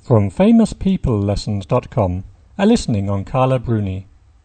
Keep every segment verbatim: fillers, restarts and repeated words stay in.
From famous people lessons dot com, a listening on Carla Bruni.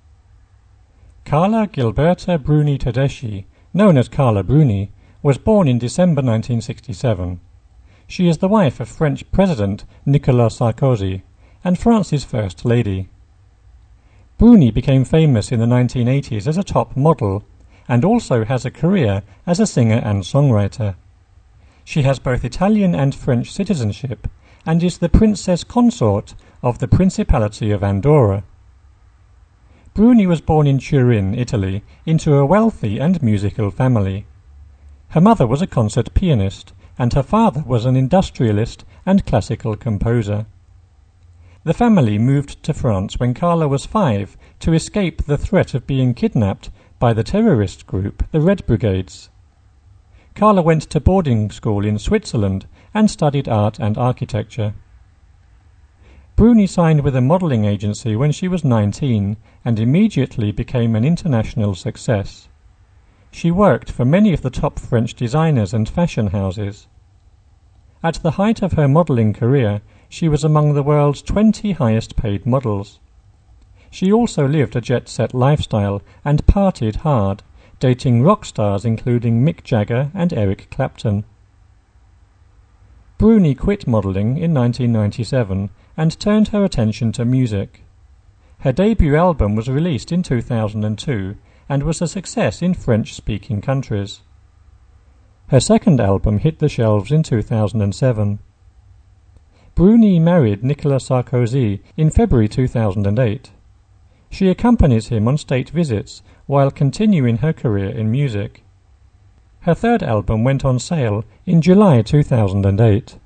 Carla Gilberta Bruni Tedeschi, known as Carla Bruni, was born in December nineteen sixty-seven. She is the wife of French President Nicolas Sarkozy and France's First Lady. Bruni became famous in the nineteen eighties as a top model and also has a career as a singer and songwriter. She has both Italian and French citizenship and is the princess consort of the Principality of Andorra. Bruni was born in Turin, Italy, into a wealthy and musical family. Her mother was a concert pianist, and her father was an industrialist and classical composer. The family moved to France when Carla was five to escape the threat of being kidnapped by the terrorist group, the Red Brigades. Carla went to boarding school in Switzerland and studied art and architecture. Bruni signed with a modeling agency when she was nineteen and immediately became an international success. She worked for many of the top French designers and fashion houses. At the height of her modeling career, she was among the world's twenty highest paid models. She also lived a jet-set lifestyle and partied hard, dating rock stars including Mick Jagger and Eric Clapton. Bruni quit modeling in nineteen ninety-seven and turned her attention to music. Her debut album was released in two thousand two and was a success in French-speaking countries. Her second album hit the shelves in two thousand seven. Bruni married Nicolas Sarkozy in February two thousand eight. She accompanies him on state visits while continuing her career in music. Her third album went on sale in July two thousand eight.